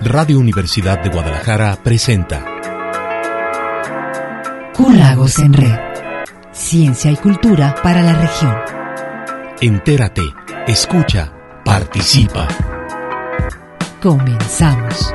Radio Universidad de Guadalajara presenta Q-Lagos en Red. Ciencia y cultura para la región. Entérate, escucha, participa. Comenzamos.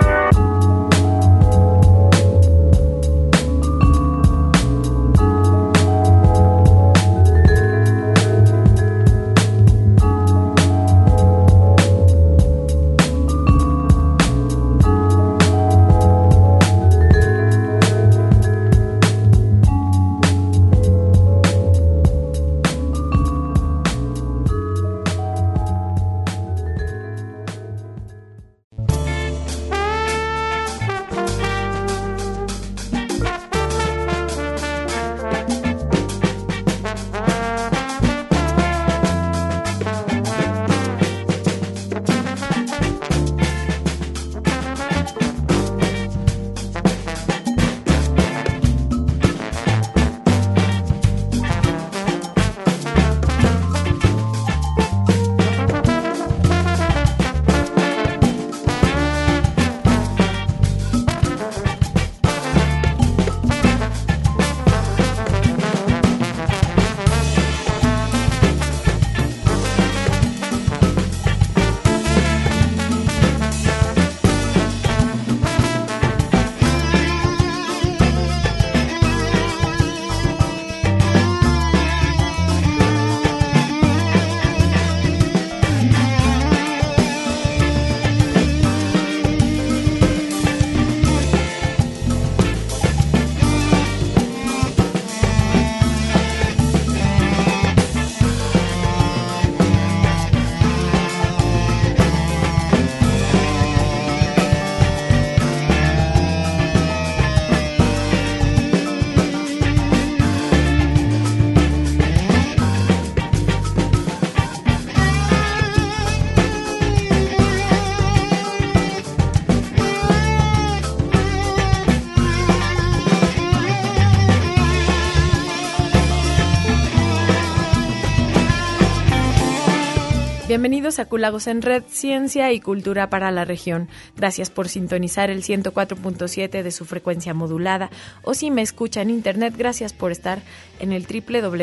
Bienvenidos a Q-Lagos en Red, Ciencia y Cultura para la región. Gracias por sintonizar el 104.7 de su frecuencia modulada, o si me escuchan en internet, gracias por estar en el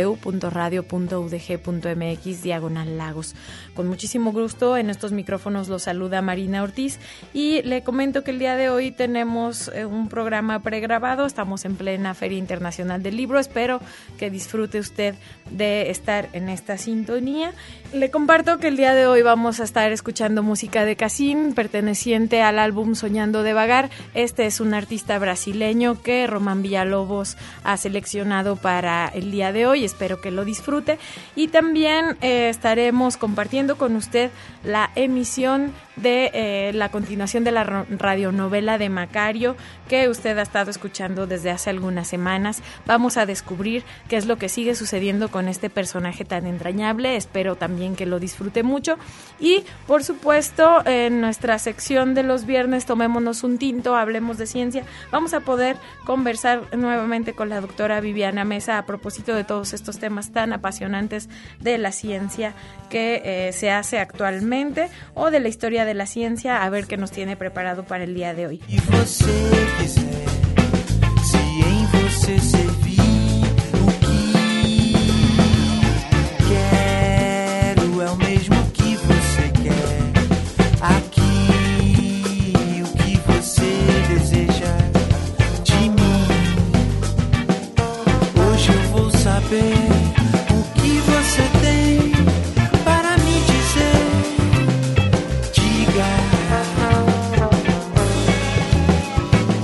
www.radio.udg.mx/lagos. Con muchísimo gusto, en estos micrófonos los saluda Marina Ortiz y le comento que el día de hoy tenemos un programa pregrabado. Estamos en plena Feria Internacional del Libro. Espero que disfrute usted de estar en esta sintonía. Le comparto que el día de hoy vamos a estar escuchando música de Cassín, perteneciente al álbum Soñando de Vagar. Este es un artista brasileño que Román Villalobos ha seleccionado para el día de hoy. Espero que lo disfrute. Y también estaremos compartiendo con usted la emisión de la continuación de la radionovela de Macario, que usted ha estado escuchando desde hace algunas semanas. Vamos a descubrir qué es lo que sigue sucediendo con este personaje tan entrañable. Espero también que lo disfrute mucho. Y, por supuesto, en nuestra sección de los viernes, Tomémonos un tinto, hablemos de ciencia, vamos a poder conversar nuevamente con la doctora Viviana Mesa a propósito de todos estos temas tan apasionantes de la ciencia que se hace actualmente, o de la historia de la ciencia, a ver qué nos tiene preparado para el día de hoy. E você quiser, se em você servir o que quero é o mesmo que você quer aqui, o que você deseja de mim. Hoje eu vou saber o que você tem para me dizer. Diga.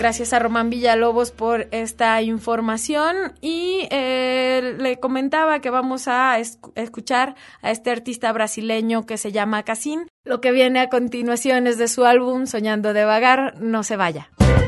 Gracias a Román Villalobos por esta información y le comentaba que vamos a escuchar a este artista brasileño que se llama Cassim. Lo que viene a continuación es de su álbum Soñando de Vagar, no se vaya.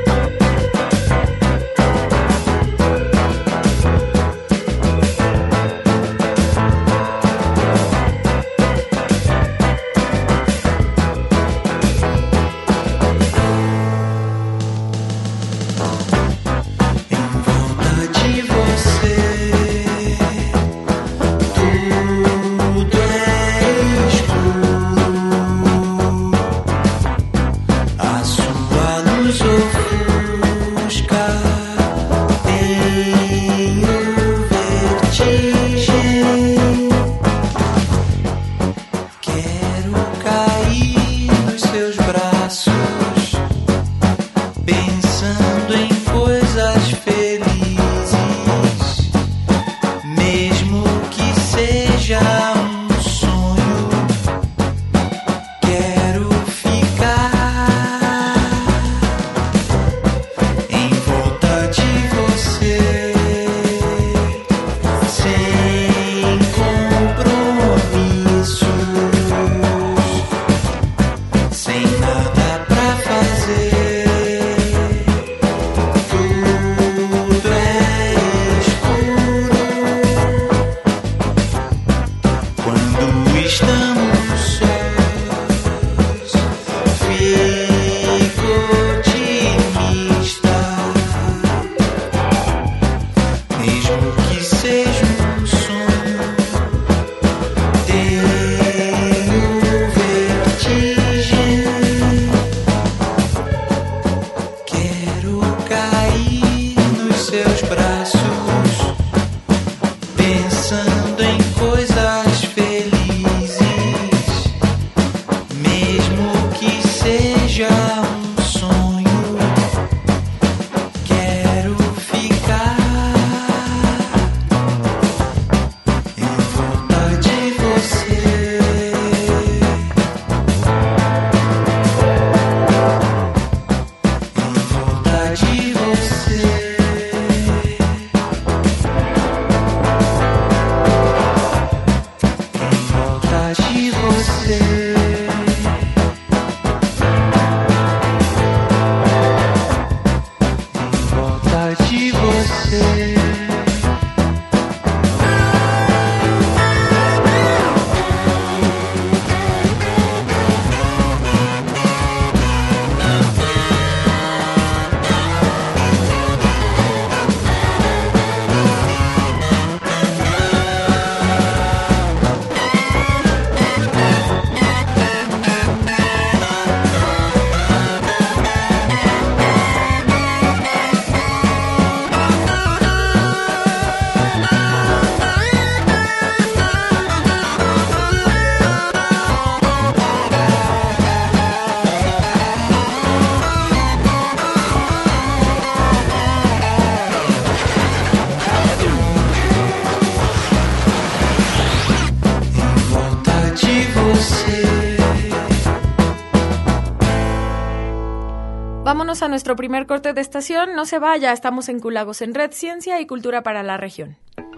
Vámonos a nuestro primer corte de estación. No se vaya, estamos en Culagos en Red, Ciencia y Cultura para la región.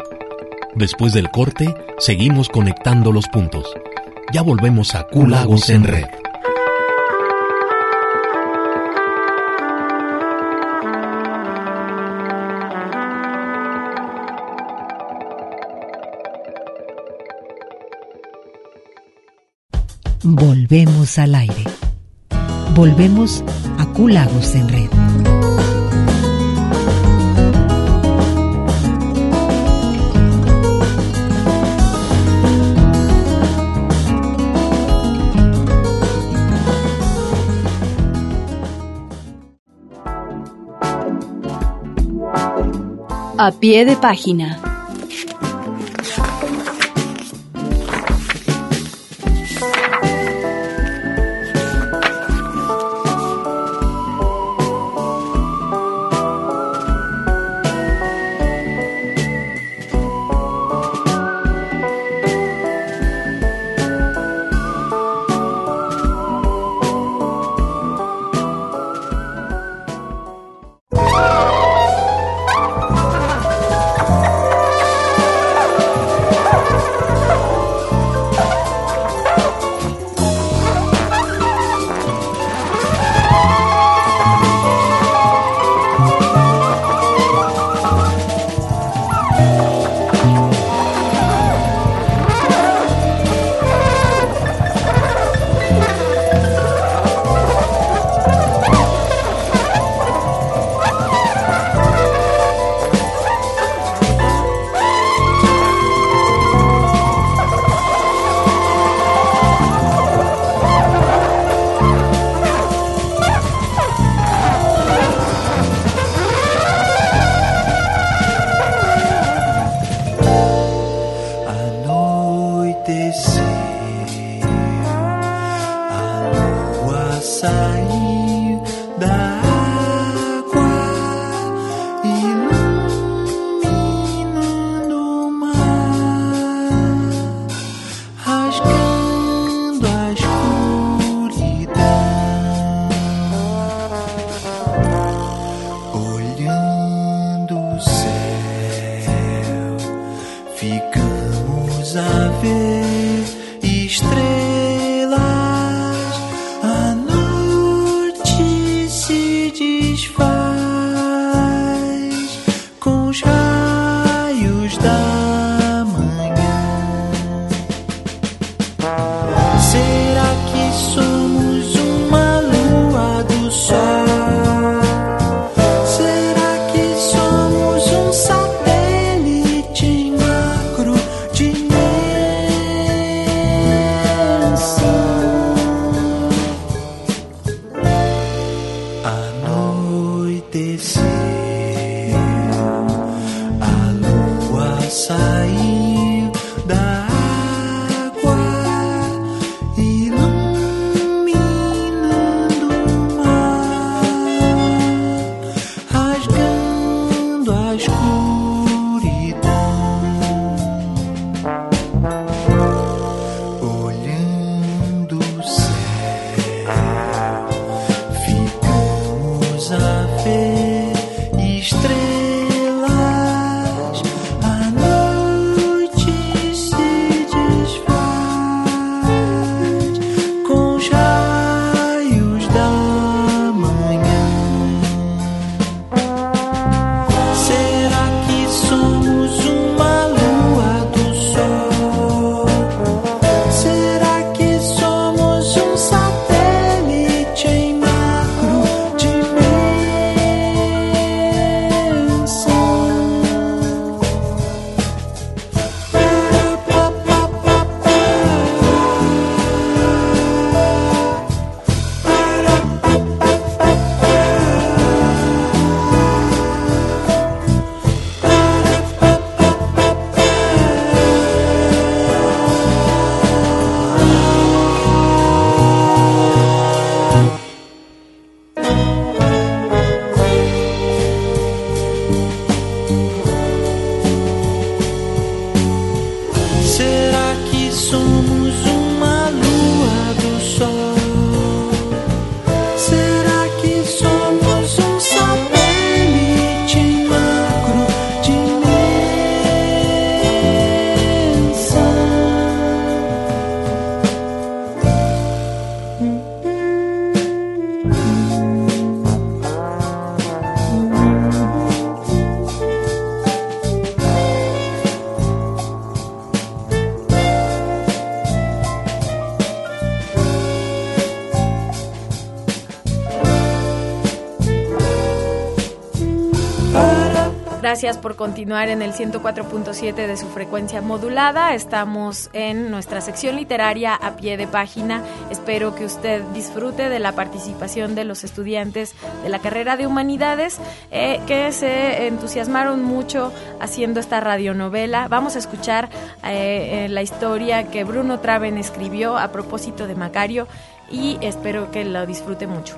Después del corte, seguimos conectando los puntos. Ya volvemos a Culagos en Red. Volvemos al aire. Volvemos a Culagos en Red. A pie de página. se desfaz com os raios da manhã. Será que somos uma lua do sol? Será que somos um satélite em macro dimensão? Anoiteceu, a lua saiu da água, iluminando o mar, rasgando a escuridão. Olhando o céu, ficamos a ver estrelas. A noite se desfaz com os raios da manhã. Será que somos uma lua do sol? Será que somos um satélite em macro dimensão? Será que somos uma lua do sol? Será que somos um satélite em macro dimensão? Gracias por continuar en el 104.7 de su frecuencia modulada. Estamos en nuestra sección literaria a pie de página. Espero que usted disfrute de la participación de los estudiantes de la carrera de Humanidades que se entusiasmaron mucho haciendo esta radionovela. Vamos a escuchar la historia que Bruno Traven escribió a propósito de Macario y espero que lo disfrute mucho.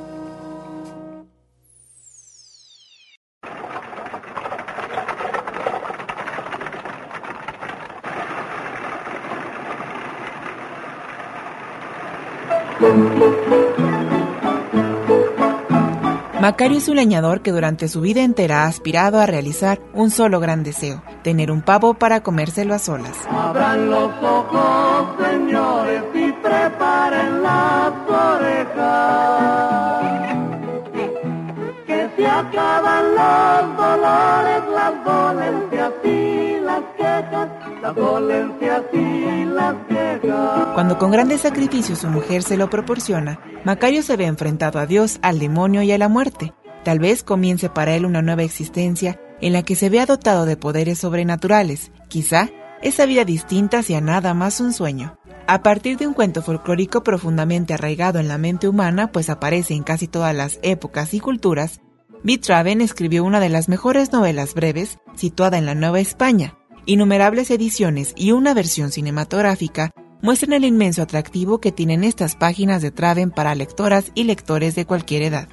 Macario es un leñador que durante su vida entera ha aspirado a realizar un solo gran deseo: tener un pavo para comérselo a solas. Abran los ojos, señores, y preparen las orejas, que se acaban los dolores, las dolencias y las quejas, las dolencias y las quejas. Cuando con grandes sacrificios su mujer se lo proporciona, Macario se ve enfrentado a Dios, al demonio y a la muerte. Tal vez comience para él una nueva existencia en la que se vea dotado de poderes sobrenaturales. Quizá esa vida distinta sea nada más un sueño. A partir de un cuento folclórico profundamente arraigado en la mente humana, pues aparece en casi todas las épocas y culturas, B. Traven escribió una de las mejores novelas breves, situada en la Nueva España. Innumerables ediciones y una versión cinematográfica muestran el inmenso atractivo que tienen estas páginas de Traven para lectoras y lectores de cualquier edad.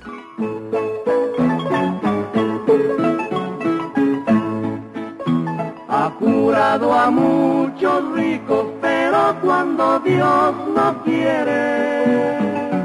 Ha curado a muchos ricos, pero cuando Dios no quiere,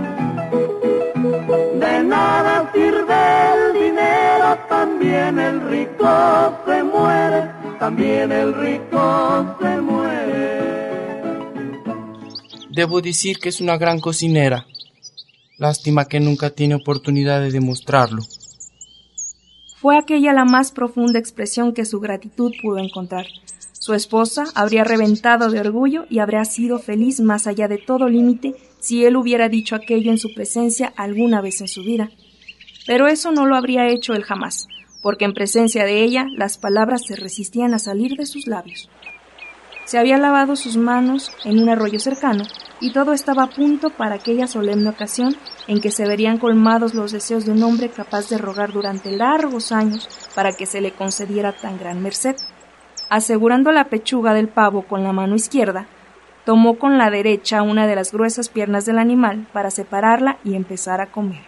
de nada sirve el dinero, también el rico se muere, también el rico se muere. Debo decir que es una gran cocinera. Lástima que nunca tiene oportunidad de demostrarlo. Fue aquella la más profunda expresión que su gratitud pudo encontrar. Su esposa habría reventado de orgullo y habría sido feliz más allá de todo límite si él hubiera dicho aquello en su presencia alguna vez en su vida. Pero eso no lo habría hecho él jamás, porque en presencia de ella las palabras se resistían a salir de sus labios. Se había lavado sus manos en un arroyo cercano y todo estaba a punto para aquella solemne ocasión en que se verían colmados los deseos de un hombre capaz de rogar durante largos años para que se le concediera tan gran merced. Asegurando la pechuga del pavo con la mano izquierda, tomó con la derecha una de las gruesas piernas del animal para separarla y empezar a comer.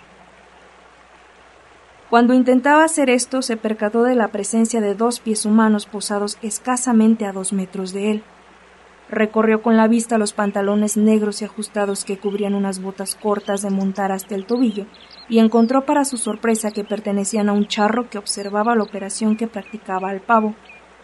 Cuando intentaba hacer esto, se percató de la presencia de 2 pies humanos posados escasamente a 2 metros de él. Recorrió con la vista los pantalones negros y ajustados que cubrían unas botas cortas de montar hasta el tobillo y encontró para su sorpresa que pertenecían a un charro que observaba la operación que practicaba al pavo.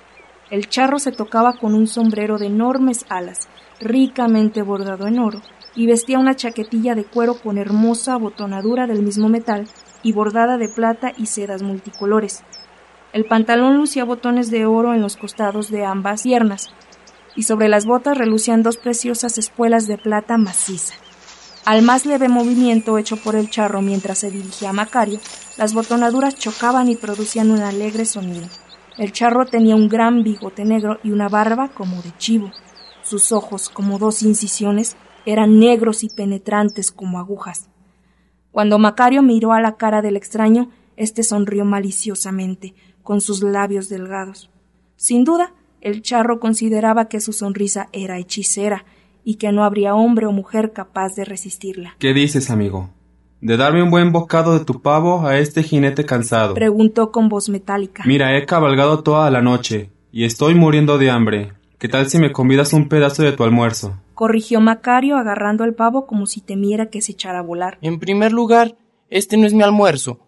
El charro se tocaba con un sombrero de enormes alas, ricamente bordado en oro, y vestía una chaquetilla de cuero con hermosa abotonadura del mismo metal y bordada de plata y sedas multicolores. El pantalón lucía botones de oro en los costados de ambas piernas, y sobre las botas relucían 2 preciosas espuelas de plata maciza. Al más leve movimiento hecho por el charro mientras se dirigía a Macario, las botonaduras chocaban y producían un alegre sonido. El charro tenía un gran bigote negro y una barba como de chivo. Sus ojos, como 2 incisiones, eran negros y penetrantes como agujas. Cuando Macario miró a la cara del extraño, éste sonrió maliciosamente, con sus labios delgados. Sin duda, el charro consideraba que su sonrisa era hechicera y que no habría hombre o mujer capaz de resistirla. ¿Qué dices, amigo? ¿De darme un buen bocado de tu pavo a este jinete cansado? Preguntó con voz metálica. Mira, he cabalgado toda la noche y estoy muriendo de hambre. ¿Qué tal si me convidas un pedazo de tu almuerzo? Corrigió Macario agarrando al pavo como si temiera que se echara a volar. En primer lugar, este no es mi almuerzo.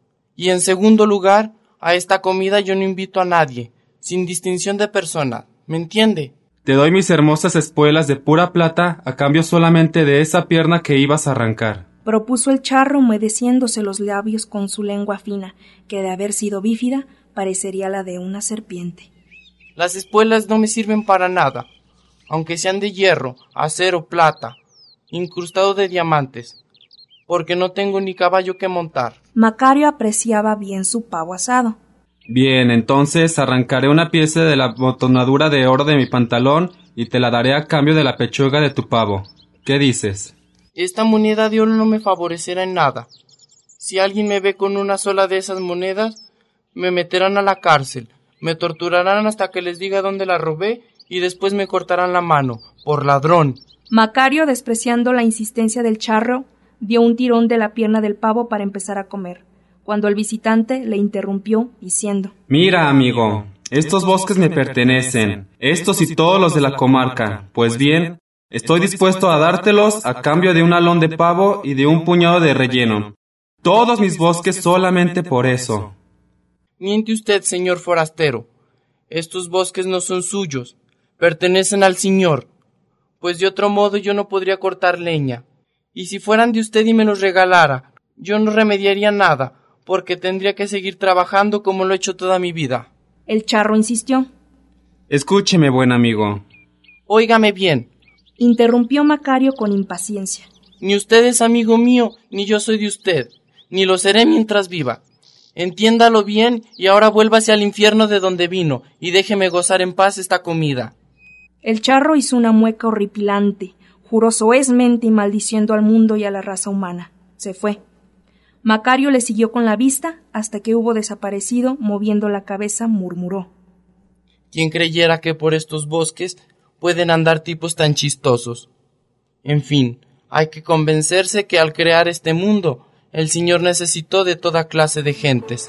Y en segundo lugar, a esta comida yo no invito a nadie, sin distinción de persona. ¿Me entiende? Te doy mis hermosas espuelas de pura plata a cambio solamente de esa pierna que ibas a arrancar. Propuso el charro humedeciéndose los labios con su lengua fina, que de haber sido bífida, parecería la de una serpiente. Las espuelas no me sirven para nada, aunque sean de hierro, acero, plata, incrustado de diamantes, porque no tengo ni caballo que montar. Macario apreciaba bien su pavo asado. Bien, entonces arrancaré una pieza de la botonadura de oro de mi pantalón y te la daré a cambio de la pechuga de tu pavo. ¿Qué dices? Esta moneda de oro no me favorecerá en nada. Si alguien me ve con una sola de esas monedas, me meterán a la cárcel, me torturarán hasta que les diga dónde la robé y después me cortarán la mano, por ladrón. Macario, despreciando la insistencia del charro, dio un tirón de la pierna del pavo para empezar a comer, cuando el visitante le interrumpió diciendo: Mira, amigo, estos bosques me pertenecen, estos y todos los de la comarca. Pues bien, estoy dispuesto a dártelos a cambio de un alón de pavo y de un puñado de relleno. Todos mis bosques solamente por eso. Miente usted, señor forastero. Estos bosques no son suyos, pertenecen al señor, pues de otro modo yo no podría cortar leña. Y si fueran de usted y me los regalara, yo no remediaría nada, porque tendría que seguir trabajando como lo he hecho toda mi vida. El charro insistió. Escúcheme, buen amigo. Óigame bien. Interrumpió Macario con impaciencia. Ni usted es amigo mío, ni yo soy de usted, ni lo seré mientras viva. Entiéndalo bien y ahora vuélvase al infierno de donde vino y déjeme gozar en paz esta comida. El charro hizo una mueca horripilante, juró soezmente y maldiciendo al mundo y a la raza humana. Se fue. Macario le siguió con la vista hasta que hubo desaparecido, moviendo la cabeza, murmuró: ¿Quién creyera que por estos bosques pueden andar tipos tan chistosos? En fin, hay que convencerse que al crear este mundo, el Señor necesitó de toda clase de gentes.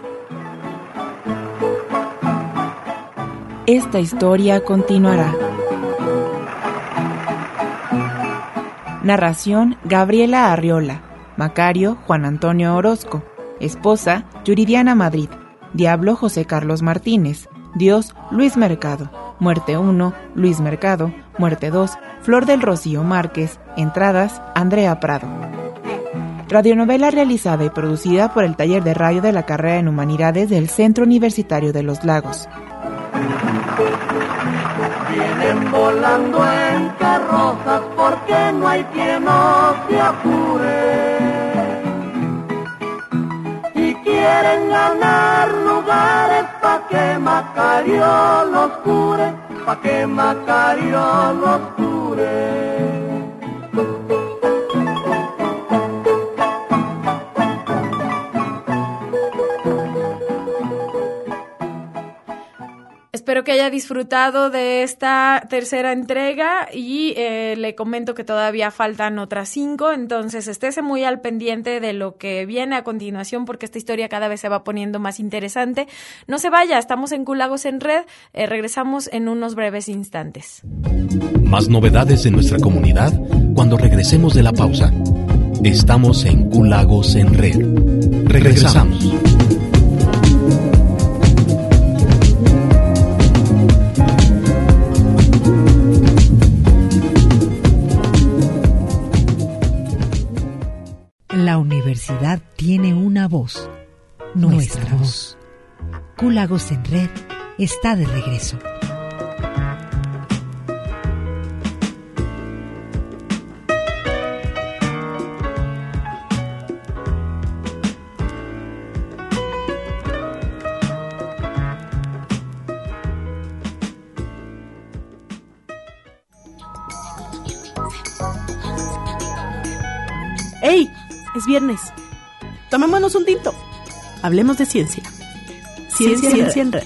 Esta historia continuará. Narración: Gabriela Arriola. Macario: Juan Antonio Orozco. Esposa: Yuridiana Madrid. Diablo: José Carlos Martínez. Dios: Luis Mercado. Muerte 1: Luis Mercado. Muerte 2: Flor del Rocío Márquez. Entradas: Andrea Prado. radionovela realizada y producida por el Taller de Radio de la Carrera en Humanidades del Centro Universitario de los Lagos. Vienen volando en carrozas porque no hay quien no se apure. Y quieren ganar lugares pa' que Macario los cure, pa' que Macario los cure. Espero que haya disfrutado de esta tercera entrega y le comento que todavía faltan otras 5, entonces estése muy al pendiente de lo que viene a continuación porque esta historia cada vez se va poniendo más interesante. No se vaya, estamos en Q-Lagos en Red, regresamos en unos breves instantes. Más novedades en nuestra comunidad cuando regresemos de la pausa. Estamos en Q-Lagos en Red. Regresamos. La universidad tiene una voz, nuestra voz. Q-Lagos en Red está de regreso. ¡Ey! Es viernes. Tomémonos un tinto. Hablemos de ciencia. Ciencia en Red.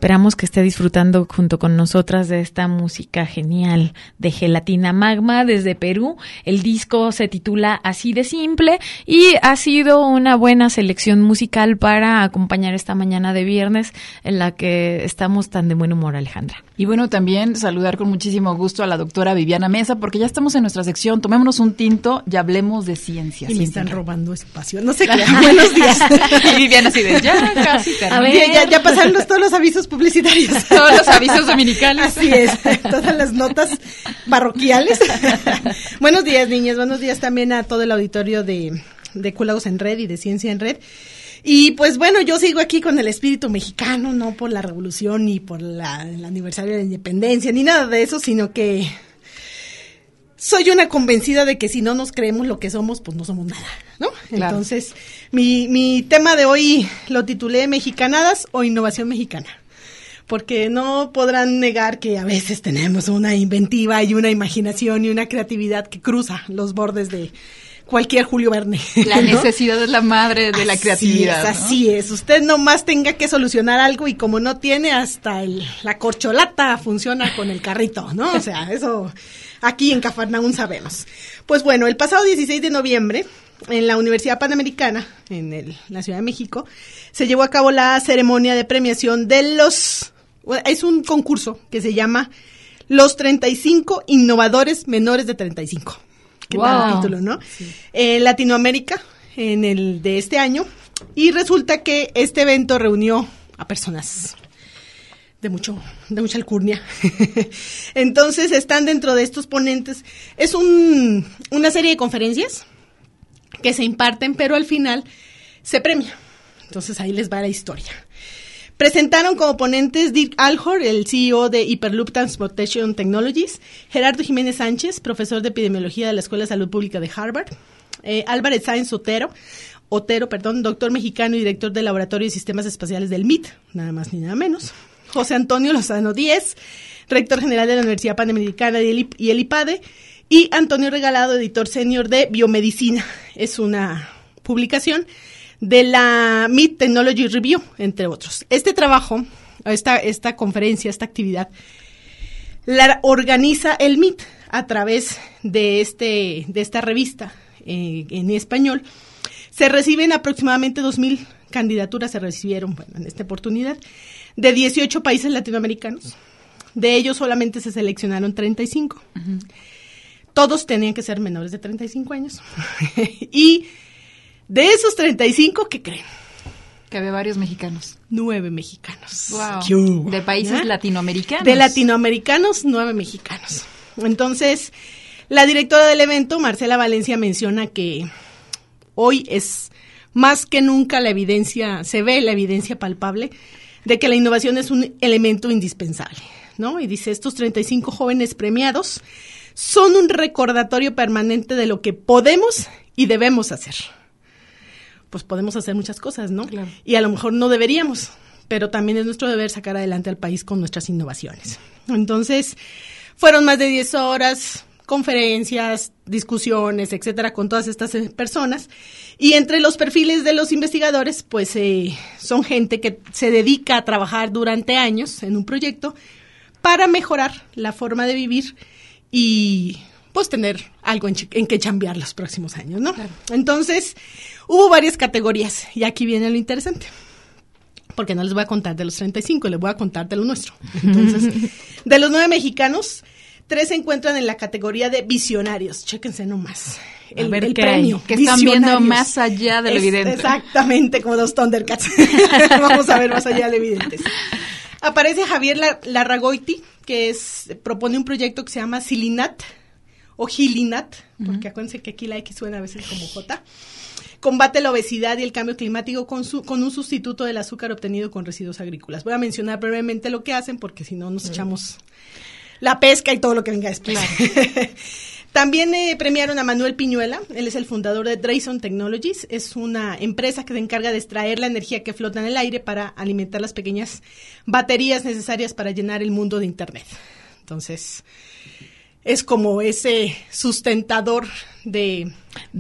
esperamos que esté disfrutando junto con nosotras de esta música genial de Gelatina Magma desde Perú. El disco se titula Así de Simple y ha sido una buena selección musical para acompañar esta mañana de viernes en la que estamos tan de buen humor, Alejandra. Y bueno, también saludar con muchísimo gusto a la doctora Viviana Mesa, porque ya estamos en nuestra sección Tomémonos un tinto y hablemos de ciencia. Y me están robando espacio, no sé qué. Buenos días. Y Viviana así de, ya casi terminé. Ya pasaron todos los avisos publicitarios. Todos los avisos dominicales. Así es, todas las notas parroquiales. Buenos días, niñas, buenos días también a todo el auditorio de Cúlagos en Red y de Ciencia en Red. Y pues bueno, yo sigo aquí con el espíritu mexicano, no por la revolución ni por el aniversario de la independencia, ni nada de eso, sino que soy una convencida de que si no nos creemos lo que somos, pues no somos nada, ¿no? Claro. Entonces, mi tema de hoy lo titulé Mexicanadas o Innovación Mexicana, porque no podrán negar que a veces tenemos una inventiva y una imaginación y una creatividad que cruza los bordes de cualquier Julio Verne. La necesidad es la madre de la creatividad. ¿no? Así es. Usted nomás tenga que solucionar algo y como no tiene, hasta la corcholata funciona con el carrito, ¿no? O sea, eso aquí en Cafarnaún sabemos. Pues bueno, el pasado 16 de noviembre, en la Universidad Panamericana, en la Ciudad de México, se llevó a cabo la ceremonia de premiación de es un concurso que se llama Los 35 Innovadores Menores de 35. Qué tal título, ¿no? Sí. Latinoamérica, en el de este año, y resulta que este evento reunió a personas de mucha alcurnia. Entonces están dentro de estos ponentes. Es una serie de conferencias que se imparten, pero al final se premia. Entonces ahí les va la historia. Presentaron como ponentes Dirk Alhor, el CEO de Hyperloop Transportation Technologies, Gerardo Jiménez Sánchez, profesor de epidemiología de la Escuela de Salud Pública de Harvard, Álvarez Sáenz Otero, doctor mexicano y director del Laboratorio de Sistemas Espaciales del MIT, nada más ni nada menos, José Antonio Lozano Díez, rector general de la Universidad Panamericana y el IPADE, y Antonio Regalado, editor senior de Biomedicina. Es una publicación de la MIT Technology Review, entre otros. Este trabajo, esta conferencia, esta actividad, la organiza el MIT a través de esta revista en español. Se reciben aproximadamente 2,000 candidaturas, se recibieron, en esta oportunidad, de 18 países latinoamericanos. De ellos solamente se seleccionaron 35. Uh-huh. Todos tenían que ser menores de 35 años. Y de esos 35, ¿qué creen? Que había varios mexicanos. 9 mexicanos. Wow. ¿De países latinoamericanos? De latinoamericanos, 9 mexicanos. Entonces, la directora del evento, Marcela Valencia, menciona que hoy es más que nunca se ve la evidencia palpable de que la innovación es un elemento indispensable, ¿no? Y dice, estos 35 jóvenes premiados son un recordatorio permanente de lo que podemos y debemos hacer. Pues podemos hacer muchas cosas, ¿no? Claro. Y a lo mejor no deberíamos, pero también es nuestro deber sacar adelante al país con nuestras innovaciones. Entonces, fueron más de 10 horas, conferencias, discusiones, etcétera, con todas estas personas. Y entre los perfiles de los investigadores, pues son gente que se dedica a trabajar durante años en un proyecto para mejorar la forma de vivir y pues tener algo en que chambear los próximos años, ¿no? Claro. Entonces, hubo varias categorías y aquí viene lo interesante, porque no les voy a contar de los 35, les voy a contar de lo nuestro. Entonces, de los 9 mexicanos, 3 se encuentran en la categoría de visionarios. Chéquense nomás. El premio. Que están viendo más allá de lo evidente. Exactamente, como los Thundercats. Vamos a ver más allá de lo evidente. Aparece Javier Larragoiti, que propone un proyecto que se llama Silinat, o Gilinat, porque acuérdense que aquí la X suena a veces como J. Combate la obesidad y el cambio climático con un sustituto del azúcar obtenido con residuos agrícolas. Voy a mencionar brevemente lo que hacen, porque si no nos echamos la pesca y todo lo que venga después. Claro. También premiaron a Manuel Piñuela, él es el fundador de Drayson Technologies, es una empresa que se encarga de extraer la energía que flota en el aire para alimentar las pequeñas baterías necesarias para llenar el mundo de Internet. Entonces, es como ese sustentador del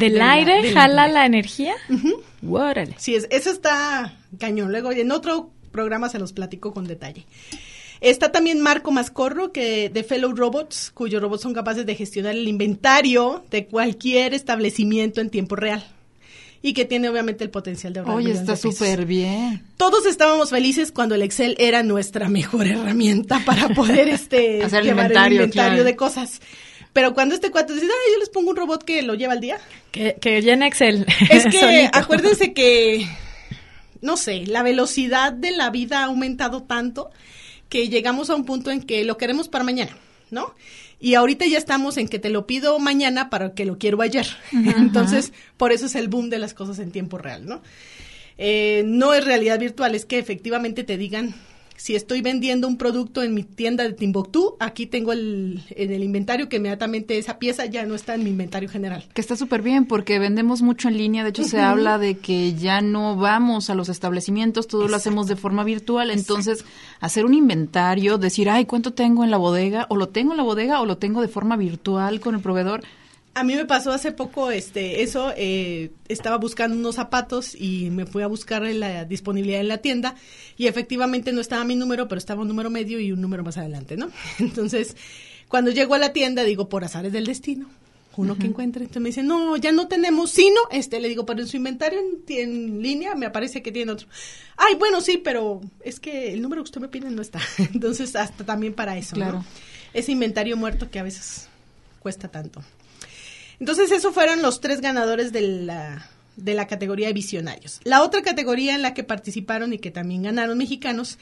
aire, jala la energía. Uh-huh. Órale. Sí, eso está cañón. Luego, en otro programa se los platico con detalle. Está también Marco Mascorro, que de Fellow Robots, cuyos robots son capaces de gestionar el inventario de cualquier establecimiento en tiempo real. Y que tiene obviamente el potencial de ahorrar. Oye, está súper bien. Todos estábamos felices cuando el Excel era nuestra mejor herramienta para poder hacer llevar el inventario claro. de cosas. Pero cuando este cuate dice, yo les pongo un robot que lo lleva al día. Que llena Excel. Es que acuérdense que, no sé, la velocidad de la vida ha aumentado tanto que llegamos a un punto en que lo queremos para mañana, ¿no? Y ahorita ya estamos en que te lo pido mañana para que lo quiero ayer. Uh-huh. Entonces, por eso es el boom de las cosas en tiempo real, ¿no? No es realidad virtual, es que efectivamente te digan, si estoy vendiendo un producto en mi tienda de Timbuktu, aquí tengo en el inventario que inmediatamente esa pieza ya no está en mi inventario general. Que está súper bien porque vendemos mucho en línea, de hecho se habla de que ya no vamos a los establecimientos, todo lo hacemos de forma virtual, entonces hacer un inventario, decir, ¿cuánto tengo en la bodega? O lo tengo en la bodega o lo tengo de forma virtual con el proveedor. A mí me pasó hace poco eso, estaba buscando unos zapatos y me fui a buscar la disponibilidad en la tienda y efectivamente no estaba mi número, pero estaba un número medio y un número más adelante, ¿no? Entonces, cuando llego a la tienda, digo, por azares del destino, uno que encuentre, entonces me dice, no, ya no tenemos, sino, le digo, pero en su inventario en línea me aparece que tiene otro. Bueno, sí, pero es que el número que usted me pide no está. Entonces, hasta también para eso, claro, ¿no? Ese inventario muerto que a veces cuesta tanto. Entonces, esos fueron los 3 ganadores de la categoría de visionarios. La otra categoría en la que participaron y que también ganaron mexicanos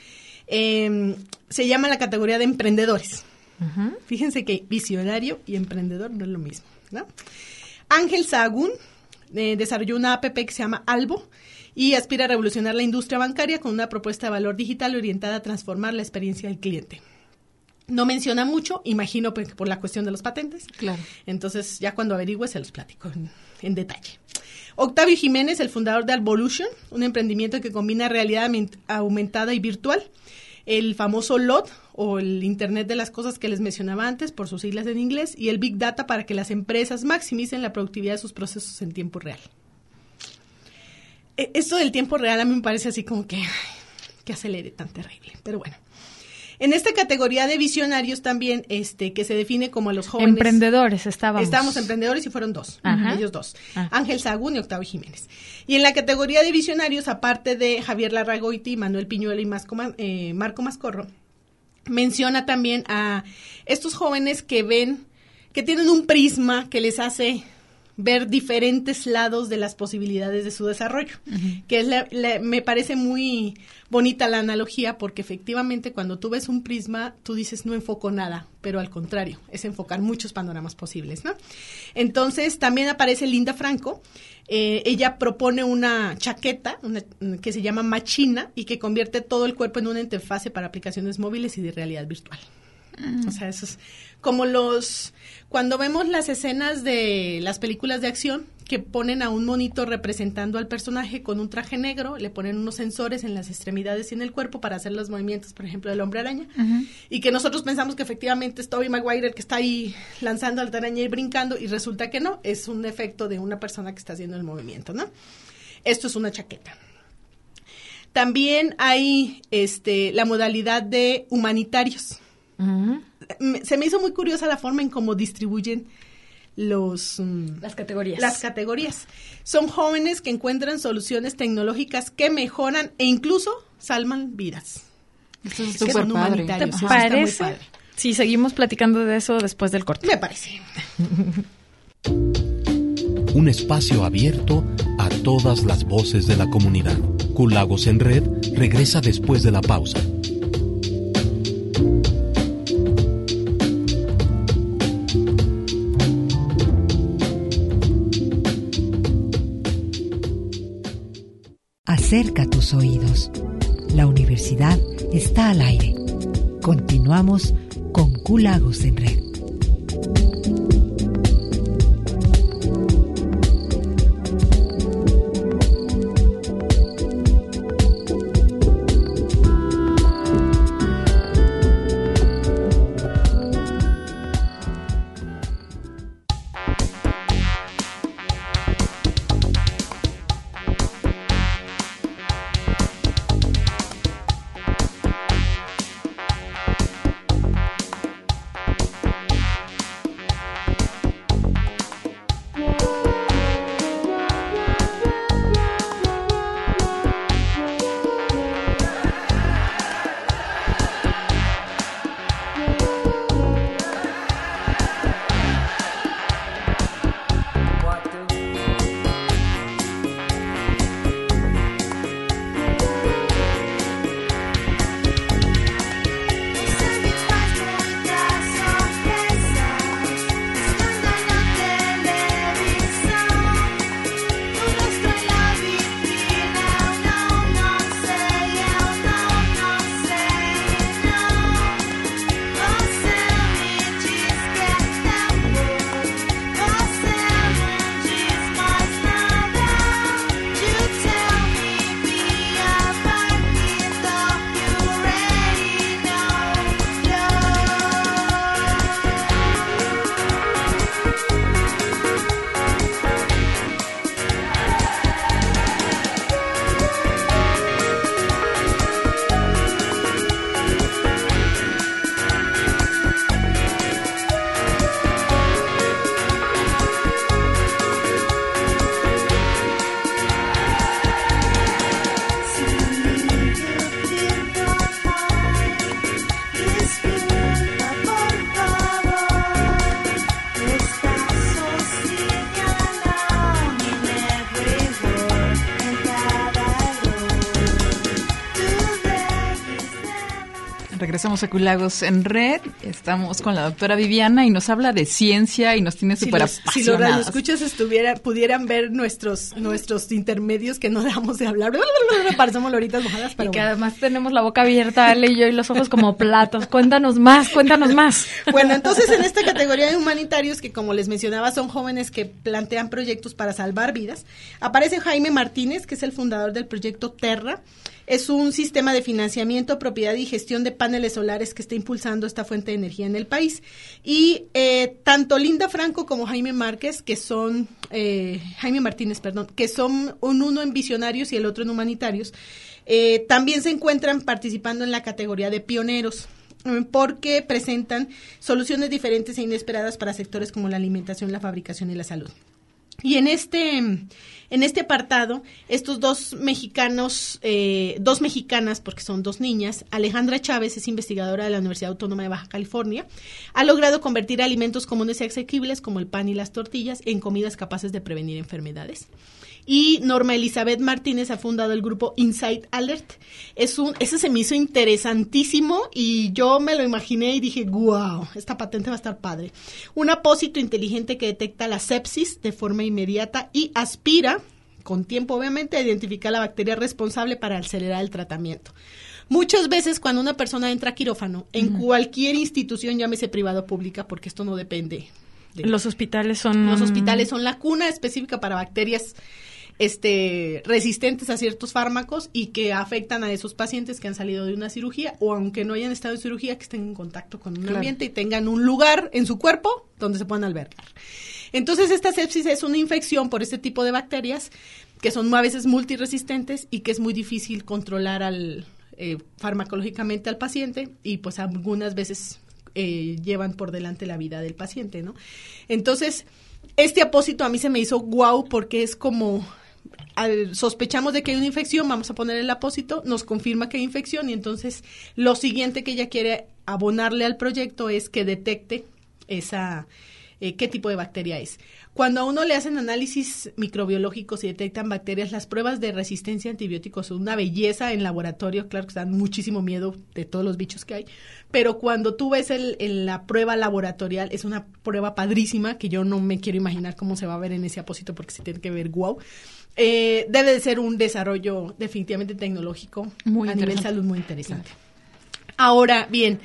se llama la categoría de emprendedores. Uh-huh. Fíjense que visionario y emprendedor no es lo mismo, ¿no? Ángel Sahagún desarrolló una app que se llama Albo y aspira a revolucionar la industria bancaria con una propuesta de valor digital orientada a transformar la experiencia del cliente. No menciona mucho, imagino por la cuestión de los patentes. Claro. Entonces, ya cuando averigüe se los platico en detalle. Octavio Jiménez, el fundador de Alvolution, un emprendimiento que combina realidad aumentada y virtual. El famoso LOT, o el Internet de las Cosas que les mencionaba antes, por sus siglas en inglés, y el Big Data para que las empresas maximicen la productividad de sus procesos en tiempo real. Esto del tiempo real a mí me parece así como que acelere tan terrible, pero bueno. En esta categoría de visionarios también, que se define como los jóvenes... Emprendedores estábamos. Estábamos emprendedores y fueron 2, ellos 2, Ángel Sahagún y Octavio Jiménez. Y en la categoría de visionarios, aparte de Javier Larragoiti, Manuel Piñuelo y Marco Mascorro, menciona también a estos jóvenes que tienen un prisma que les hace ver diferentes lados de las posibilidades de su desarrollo, que es me parece muy bonita la analogía, porque efectivamente cuando tú ves un prisma, tú dices no enfoco nada, pero al contrario, es enfocar muchos panoramas posibles, ¿no? Entonces también aparece Linda Franco, ella propone una chaqueta que se llama Machina y que convierte todo el cuerpo en una interfase para aplicaciones móviles y de realidad virtual. O sea, eso es como cuando vemos las escenas de las películas de acción que ponen a un monito representando al personaje con un traje negro, le ponen unos sensores en las extremidades y en el cuerpo para hacer los movimientos, por ejemplo, del Hombre Araña, y que nosotros pensamos que efectivamente es Tobey Maguire el que está ahí lanzando al araña y brincando, y resulta que no, es un efecto de una persona que está haciendo el movimiento, ¿no? Esto es una chaqueta. También hay la modalidad de humanitarios. Se me hizo muy curiosa la forma en cómo distribuyen las categorías. Son jóvenes que encuentran soluciones tecnológicas que mejoran e incluso salvan vidas. Esto es súper padre. ¿Te parece? Sí, seguimos platicando de eso después del corte. Me parece. Un espacio abierto a todas las voces de la comunidad. Culagos en Red regresa después de la pausa. Acerca tus oídos. La universidad está al aire. Continuamos con Culagos en Red. Regresamos a Culagos en Red. Estamos con la doctora Viviana y nos habla de ciencia y nos tiene súper apasionadas. Si los radioescuchas pudieran ver nuestros intermedios que no dejamos de hablar. Parecemos loritas mojadas, pero y que además tenemos la boca abierta, Ale y yo, y los ojos como platos. Cuéntanos más. Bueno, entonces en esta categoría de humanitarios, que como les mencionaba, son jóvenes que plantean proyectos para salvar vidas, aparece Jaime Martínez, que es el fundador del proyecto Terra. Es un sistema de financiamiento, propiedad y gestión de paneles solares que está impulsando esta fuente de energía en el país. Y tanto Linda Franco como Jaime Martínez, que son uno en visionarios y el otro en humanitarios, también se encuentran participando en la categoría de pioneros, porque presentan soluciones diferentes e inesperadas para sectores como la alimentación, la fabricación y la salud. Y en este apartado, estos dos mexicanas, porque son dos niñas, Alejandra Chávez es investigadora de la Universidad Autónoma de Baja California, ha logrado convertir alimentos comunes y asequibles como el pan y las tortillas en comidas capaces de prevenir enfermedades. Y Norma Elizabeth Martínez ha fundado el grupo Insight Alert. Ese se me hizo interesantísimo y yo me lo imaginé y dije, wow, esta patente va a estar padre. Un apósito inteligente que detecta la sepsis de forma inmediata y aspira, con tiempo obviamente, a identificar la bacteria responsable para acelerar el tratamiento. Muchas veces cuando una persona entra a quirófano, en cualquier institución, llámese privada o pública, porque esto no depende. Los hospitales son la cuna específica para bacterias resistentes a ciertos fármacos y que afectan a esos pacientes que han salido de una cirugía o aunque no hayan estado en cirugía, que estén en contacto con un ambiente y tengan un lugar en su cuerpo donde se puedan albergar. Entonces, esta sepsis es una infección por este tipo de bacterias que son a veces multiresistentes y que es muy difícil controlar farmacológicamente al paciente y pues algunas veces llevan por delante la vida del paciente, ¿no? Entonces, este apósito a mí se me hizo guau porque es como sospechamos de que hay una infección, vamos a poner el apósito, nos confirma que hay infección y entonces lo siguiente que ella quiere abonarle al proyecto es que detecte qué tipo de bacteria es. Cuando a uno le hacen análisis microbiológicos y detectan bacterias, las pruebas de resistencia a antibióticos son una belleza en laboratorio, claro que dan muchísimo miedo de todos los bichos que hay, pero cuando tú ves la prueba laboratorial, es una prueba padrísima que yo no me quiero imaginar cómo se va a ver en ese apósito porque se tiene que ver guau. Debe de ser un desarrollo definitivamente tecnológico a nivel salud muy interesante. Ahora, bien,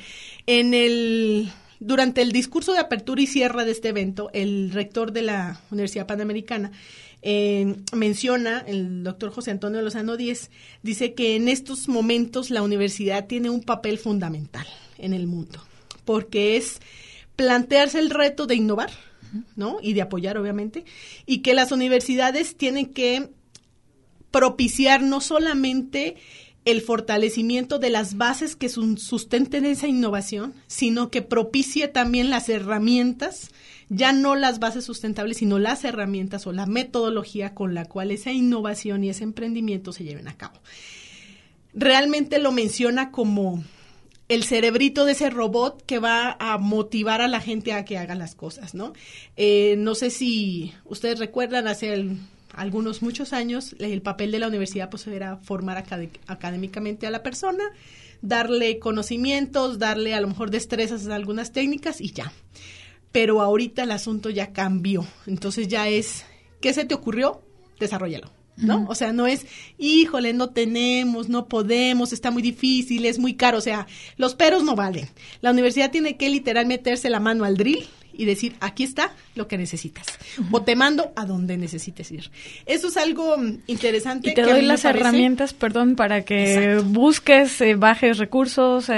durante el discurso de apertura y cierre de este evento, el rector de la Universidad Panamericana menciona, el doctor José Antonio Lozano Díez, dice que en estos momentos la universidad tiene un papel fundamental en el mundo, porque es plantearse el reto de innovar, ¿no? Y de apoyar, obviamente, y que las universidades tienen que propiciar no solamente el fortalecimiento de las bases que sustenten esa innovación, sino que propicie también las herramientas, ya no las bases sustentables, sino las herramientas o la metodología con la cual esa innovación y ese emprendimiento se lleven a cabo. Realmente lo menciona como el cerebrito de ese robot que va a motivar a la gente a que haga las cosas, ¿no? No sé si ustedes recuerdan muchos años, el papel de la universidad pues era formar académicamente a la persona, darle conocimientos, darle a lo mejor destrezas en algunas técnicas y ya. Pero ahorita el asunto ya cambió. Entonces ya es, ¿qué se te ocurrió? Desarróllalo, ¿no? O sea, no es, híjole, no tenemos, no podemos, está muy difícil, es muy caro. O sea, los peros no valen. La universidad tiene que literal meterse la mano al drill y decir, aquí está lo que necesitas. O te mando a donde necesites ir. Eso es algo interesante. Y te doy las herramientas, para que busques, bajes recursos.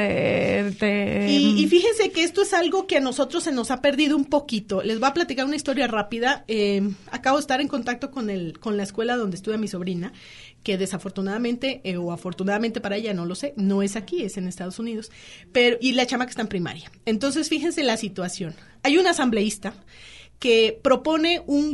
Y fíjense que esto es algo que a nosotros se nos ha perdido un poquito. Les voy a platicar una historia rápida. Acabo de estar en contacto con la escuela donde estudia mi sobrina, que desafortunadamente o afortunadamente para ella, no lo sé, no es aquí, es en Estados Unidos, y la chamaca está en primaria. Entonces, fíjense la situación. Hay un asambleísta que propone un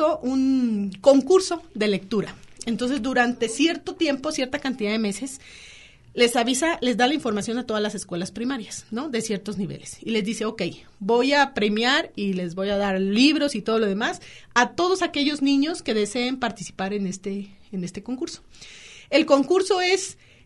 concurso de lectura. Entonces, durante cierto tiempo, cierta cantidad de meses, les da la información a todas las escuelas primarias, ¿no? De ciertos niveles. Y les dice, voy a premiar y les voy a dar libros y todo lo demás a todos aquellos niños que deseen participar en este concurso. El concurso es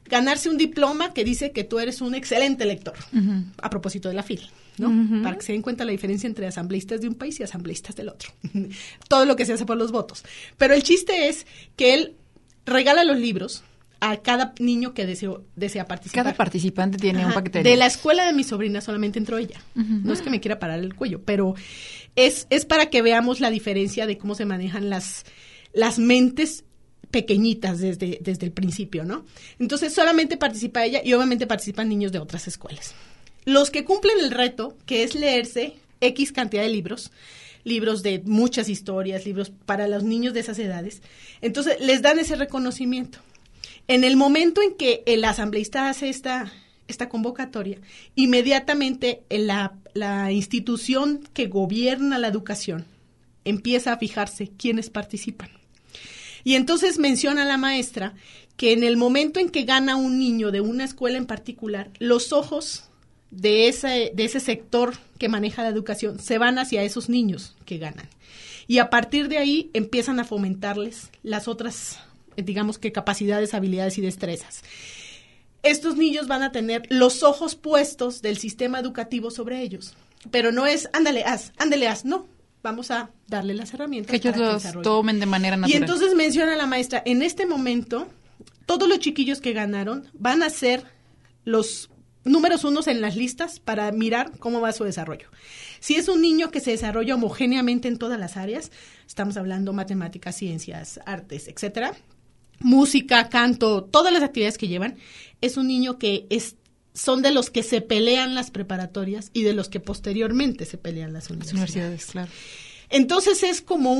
ganarse un diploma que dice que tú eres un excelente lector, a propósito de la FIL, ¿no? Para que se den cuenta la diferencia entre asambleístas de un país y asambleístas del otro. Todo lo que se hace por los votos. Pero el chiste es que él regala los libros a cada niño que desea participar. Cada participante tiene un paquete. De la escuela de mi sobrina solamente entró ella. No es que me quiera parar el cuello, pero es para que veamos la diferencia de cómo se manejan las mentes pequeñitas desde el principio, ¿no? Entonces solamente participa ella y obviamente participan niños de otras escuelas. Los que cumplen el reto, que es leerse X cantidad de libros de muchas historias, libros para los niños de esas edades, entonces les dan ese reconocimiento. En el momento en que el asambleísta hace esta convocatoria, inmediatamente la institución que gobierna la educación empieza a fijarse quiénes participan. Y entonces menciona la maestra que en el momento en que gana un niño de una escuela en particular, los ojos de ese sector que maneja la educación se van hacia esos niños que ganan. Y a partir de ahí empiezan a fomentarles las otras, digamos que capacidades, habilidades y destrezas. Estos niños van a tener los ojos puestos del sistema educativo sobre ellos. Pero no es, ándale, haz, no. Vamos a darle las herramientas. Que ellos los tomen de manera natural. Y entonces menciona la maestra, en este momento, todos los chiquillos que ganaron van a ser los números unos en las listas para mirar cómo va su desarrollo. Si es un niño que se desarrolla homogéneamente en todas las áreas, estamos hablando matemáticas, ciencias, artes, etcétera, música, canto, todas las actividades que llevan, es un niño que son de los que se pelean las preparatorias y de los que posteriormente se pelean las universidades. Claro. Entonces es como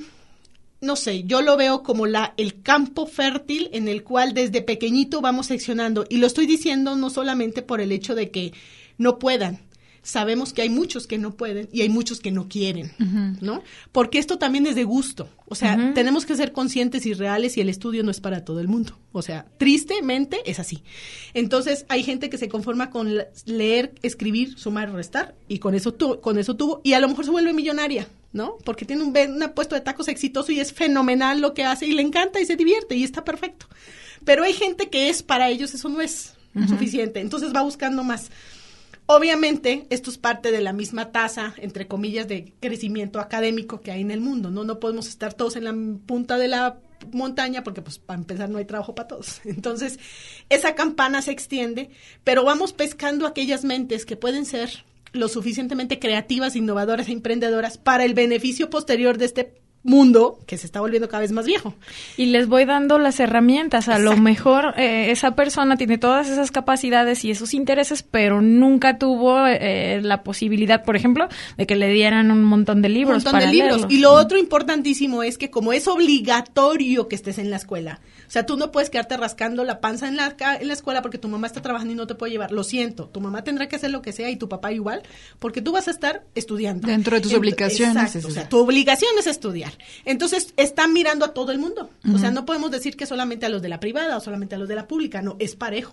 no sé, yo lo veo como el campo fértil en el cual desde pequeñito vamos seccionando. Y lo estoy diciendo no solamente por el hecho de que no puedan. Sabemos que hay muchos que no pueden y hay muchos que no quieren, ¿no? Porque esto también es de gusto. O sea, tenemos que ser conscientes y reales y el estudio no es para todo el mundo. O sea, tristemente es así. Entonces, hay gente que se conforma con leer, escribir, sumar, restar y con eso tuvo y a lo mejor se vuelve millonaria, ¿no? Porque tiene un puesto de tacos exitoso y es fenomenal lo que hace y le encanta y se divierte y está perfecto. Pero hay gente que para ellos eso no es suficiente. Entonces, va buscando más. Obviamente, esto es parte de la misma tasa, entre comillas, de crecimiento académico que hay en el mundo, ¿no? No podemos estar todos en la punta de la montaña porque, pues, para empezar, no hay trabajo para todos. Entonces, esa campana se extiende, pero vamos pescando aquellas mentes que pueden ser lo suficientemente creativas, innovadoras e emprendedoras para el beneficio posterior de este mundo que se está volviendo cada vez más viejo. Y les voy dando las herramientas. A lo mejor esa persona tiene todas esas capacidades y esos intereses, pero nunca tuvo la posibilidad, por ejemplo, de que le dieran un montón de libros para leerlos. Y lo otro importantísimo es que como es obligatorio que estés en la escuela, o sea, tú no puedes quedarte rascando la panza en la escuela porque tu mamá está trabajando y no te puede llevar. Lo siento, tu mamá tendrá que hacer lo que sea y tu papá igual, porque tú vas a estar estudiando. Dentro de tus obligaciones. Exacto, o sea, tu obligación es estudiar. Entonces, están mirando a todo el mundo. O sea, no podemos decir que solamente a los de la privada o solamente a los de la pública. No, es parejo.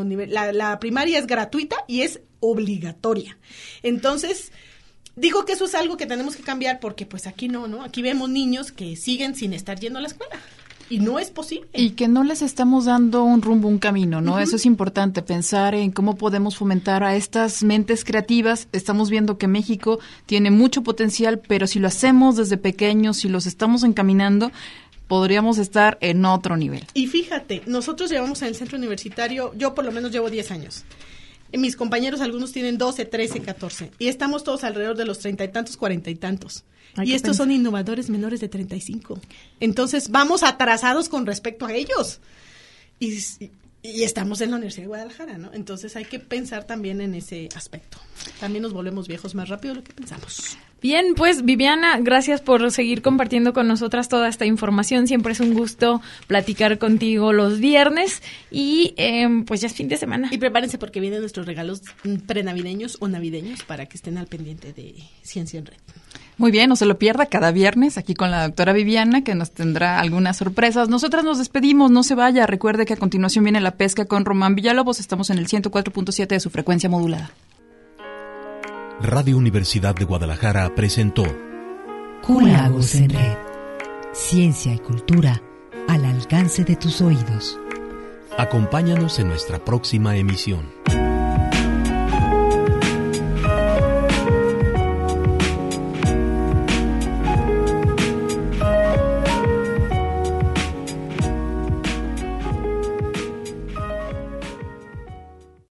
La primaria es gratuita y es obligatoria. Entonces, digo que eso es algo que tenemos que cambiar porque pues aquí no. Aquí vemos niños que siguen sin estar yendo a la escuela. Y no es posible. Y que no les estamos dando un rumbo, un camino, ¿no? Eso es importante, pensar en cómo podemos fomentar a estas mentes creativas. Estamos viendo que México tiene mucho potencial, pero si lo hacemos desde pequeños, si los estamos encaminando, podríamos estar en otro nivel. Y fíjate, nosotros llevamos en el centro universitario, yo por lo menos llevo 10 años. Mis compañeros, algunos tienen 12, 13, 14. Y estamos todos alrededor de los 30 y tantos, 40 y tantos. Y estos son innovadores menores de 35. Entonces, vamos atrasados con respecto a ellos. Y estamos en la Universidad de Guadalajara, ¿no? Entonces, hay que pensar también en ese aspecto. También nos volvemos viejos más rápido de lo que pensamos. Bien, pues, Viviana, gracias por seguir compartiendo con nosotras toda esta información. Siempre es un gusto platicar contigo los viernes. Y, pues, ya es fin de semana. Y prepárense porque vienen nuestros regalos prenavideños o navideños para que estén al pendiente de Ciencia en Red. Muy bien, no se lo pierda cada viernes aquí con la doctora Viviana, que nos tendrá algunas sorpresas. Nosotras nos despedimos, no se vaya. Recuerde que a continuación viene La Pesca con Román Villalobos. Estamos en el 104.7 de su frecuencia modulada. Radio Universidad de Guadalajara presentó Cúlagos en Red. Ciencia y cultura al alcance de tus oídos. Acompáñanos en nuestra próxima emisión.